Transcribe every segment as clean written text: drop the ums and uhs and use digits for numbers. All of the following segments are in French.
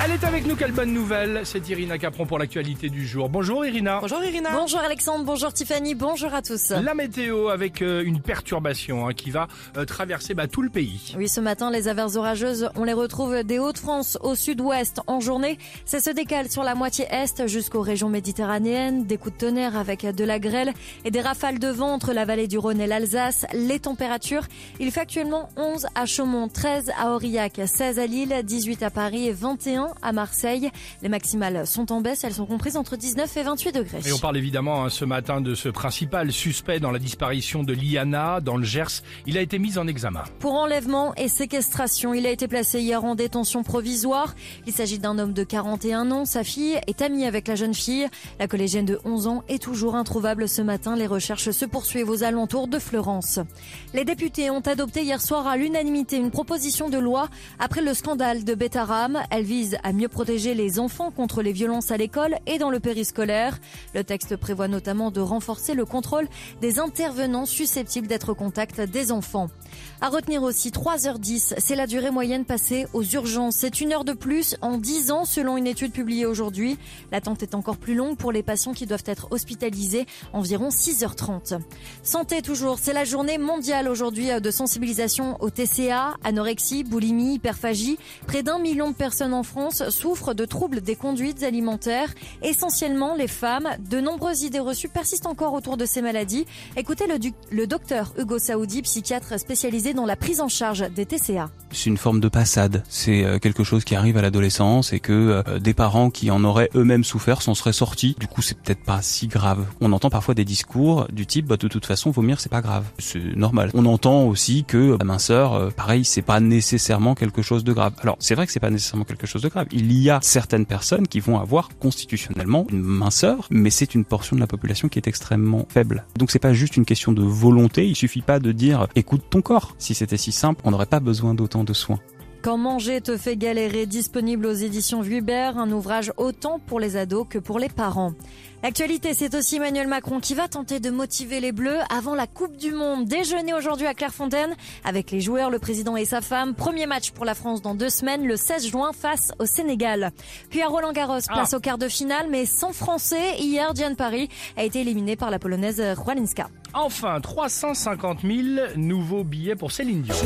Elle est avec nous, quelle bonne nouvelle. C'est Irina Capron pour l'actualité du jour. Bonjour Irina. Bonjour Irina. Bonjour Alexandre, bonjour Tiffany, bonjour à tous. La météo avec une perturbation qui va traverser tout le pays. Oui, ce matin, les averses orageuses, on les retrouve des Hauts-de-France au sud-ouest en journée. Ça se décale sur la moitié est jusqu'aux régions méditerranéennes. Des coups de tonnerre avec de la grêle et des rafales de vent entre la vallée du Rhône et l'Alsace. Les températures, il fait actuellement 11 à Chaumont, 13 à Aurillac, 16 à Lille, 18 à Paris et 21 à Marseille. Les maximales sont en baisse, elles sont comprises entre 19 et 28 degrés. Et on parle évidemment ce matin de ce principal suspect dans la disparition de Liana dans le Gers. Il a été mis en examen. Pour enlèvement et séquestration, il a été placé hier en détention provisoire. Il s'agit d'un homme de 41 ans. Sa fille est amie avec la jeune fille. La collégienne de 11 ans est toujours introuvable ce matin. Les recherches se poursuivent aux alentours de Fleurance. Les députés ont adopté hier soir à l'unanimité une proposition de loi après le scandale de Betaram. Elle vise à mieux protéger les enfants contre les violences à l'école et dans le périscolaire. Le texte prévoit notamment de renforcer le contrôle des intervenants susceptibles d'être au contact des enfants. À retenir aussi 3h10, c'est la durée moyenne passée aux urgences. C'est 1 heure de plus en 10 ans selon une étude publiée aujourd'hui. L'attente est encore plus longue pour les patients qui doivent être hospitalisés, environ 6h30. Santé toujours, c'est la journée mondiale aujourd'hui de sensibilisation au TCA, anorexie, boulimie, hyperphagie. Près d'1 million de personnes en France souffrent de troubles des conduites alimentaires, essentiellement les femmes. De nombreuses idées reçues persistent encore autour de ces maladies. Écoutez le docteur Hugo Saoudi, psychiatre spécialisé dans la prise en charge des TCA. C'est une forme de passade. C'est quelque chose qui arrive à l'adolescence et que des parents qui en auraient eux-mêmes souffert s'en seraient sortis. Du coup, c'est peut-être pas si grave. On entend parfois des discours du type de toute façon, vomir, c'est pas grave. C'est normal. On entend aussi que la minceur, pareil, c'est pas nécessairement quelque chose de grave. Alors, c'est vrai que c'est pas nécessairement quelque chose de grave. Il y a certaines personnes qui vont avoir constitutionnellement une minceur, mais c'est une portion de la population qui est extrêmement faible. Donc c'est pas juste une question de volonté. Il suffit pas de dire écoute ton corps. Si c'était si simple, on n'aurait pas besoin d'autant de soins. Quand manger te fait galérer, disponible aux éditions Vuibert, un ouvrage autant pour les ados que pour les parents. L'actualité, c'est aussi Emmanuel Macron qui va tenter de motiver les Bleus avant la Coupe du Monde. Déjeuner aujourd'hui à Clairefontaine avec les joueurs, le président et sa femme. Premier match pour la France dans 2 semaines, le 16 juin face au Sénégal. Puis à Roland-Garros, place au quart de finale, mais sans Français. Hier, Diane Paris a été éliminée par la Polonaise Rwalinska. Enfin, 350 000 nouveaux billets pour Céline Dion.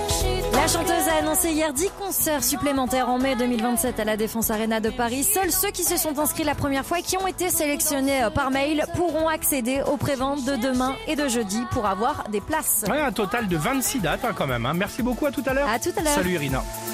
La chanteuse a annoncé hier 10 concerts supplémentaires en mai 2027 à la Défense Arena de Paris. Seuls ceux qui se sont inscrits la première fois et qui ont été sélectionnés par mail pourront accéder aux préventes de demain et de jeudi pour avoir des places. Ouais, un total de 26 dates quand même. Merci beaucoup, à tout à l'heure. À tout à l'heure. Salut Irina.